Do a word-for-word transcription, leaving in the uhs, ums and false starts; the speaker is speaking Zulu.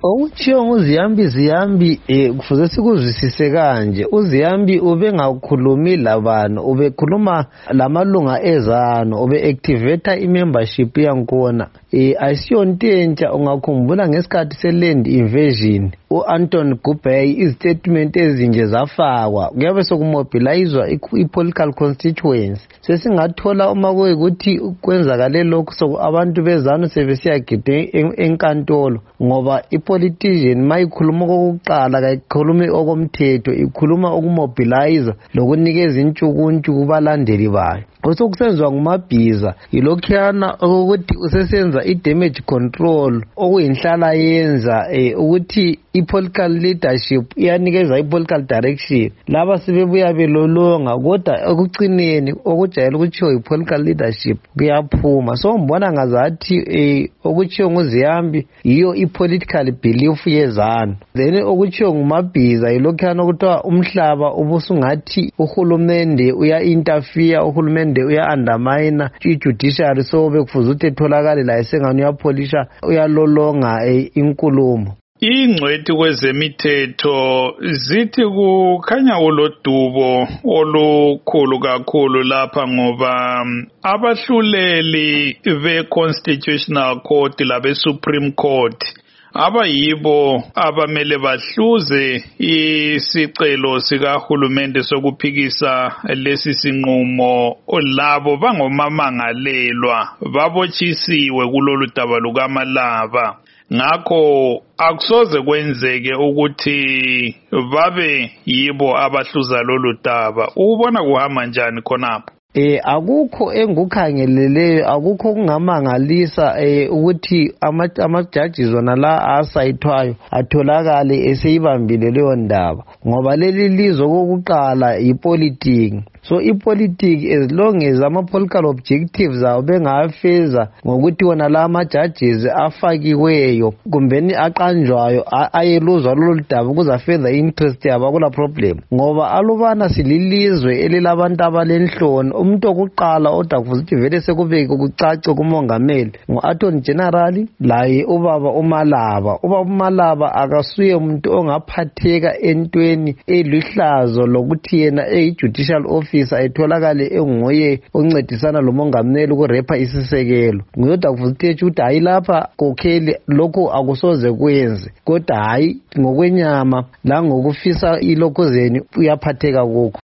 Okutshiwo nguZiyambi Ziyambi eh kufuze sikuzwisise kanje. uZiyambi ubengakhulumi labanu, ubekhuluma lamalunga ezano, ube activate imembership yankona. Eh asiyonto entsha. Ungakhumbula ngesikhathi seland invasion uAnton Gubey istatement ezinje zafakwa kuyabe sokumobilizwa ipolitical constituency. Sesingathola uma kuyikuthi kwenzakale lokho so abantu bezano sebesiyagide enkantolo ngoba ipolitician mayikhuluma kokuqala kayikhulumi okomthetho, ikhuluma ukumobilize lokunikeza intshukuntshu kubalandeli bayo. Osokusenziwa ngumabhiza yilokhiyana ukuthi usesenza i-damage control okuyinhlala yenza eh, ukuthi i-political leadership iyanikeza i-political direction. Laba sebebuya belolonga kodwa ekucineni okujayele ukuthiwa i-political leadership kuyaphuma. So ngibona ngazathi eh, okuthiwa nguZiyambi yiyo i-political belief yezanu. Then okuthiwa ngumabhiza yilokhiyana ukuthiwa umhlaba ubusungathi uhulumende uya-interfere, uhulumende uya-undermine i-judiciary, so bekufuze ukuthi etholakale la esengani uyapholisha uyalolonga eh, inkulumo. Ingcwethi kwezemithetho zithi kukhanya ulodubo olukhulu kakhulu lapha ngoba abahluleli be-Constitutional Court labe-Supreme Court abayibo abamele bahluze isicelo sikahulumende sokuphikisa lesi sinqumo. Labo bangomamangalelwa babotshisiwe kulolu daba lukaMalaba. Ngakho akusoze kwenzeke ukuthi babe yibo abahluza lolu daba. Ubona kuhamba njani khonapho? Eh akukho engukhangeleleyo, akukho kungamangalisa eh ukuthi ama-judges wona la asayithwayo atholakale eseyibambile leyo ndaba ngoba leli lizo kokuqala ipolitiki. So ipolitiki as long as ama-political objectives awo bengafeza ngokuthi wona la ama-judges afakiweyo kumbeni aqanjwayo ayeluzwa lolu daba kuzafeza interest yabo akula problem ngoba alubana sililizwe elilabantu abalenhloni. Umuntu okuqala odwa kufuze ukuthi vele sekubeke kucace kumongameli ngu-Attorney General laye ubaba uMalaba. Ubaba uMalaba akasuye umuntu ongaphatheka entweni elihlazo lokuthi yena eyi-judicial officer ayitholakale enguye oncedisana lomongameli ukurepha isisekelo. Ngiyodwa kufuze ukuthi hayi lapha kokheli lokho akusoze kwenze kodwa hayi ngokwenyama la ngokufisa ilokhuzeni uyaphatheka kokho.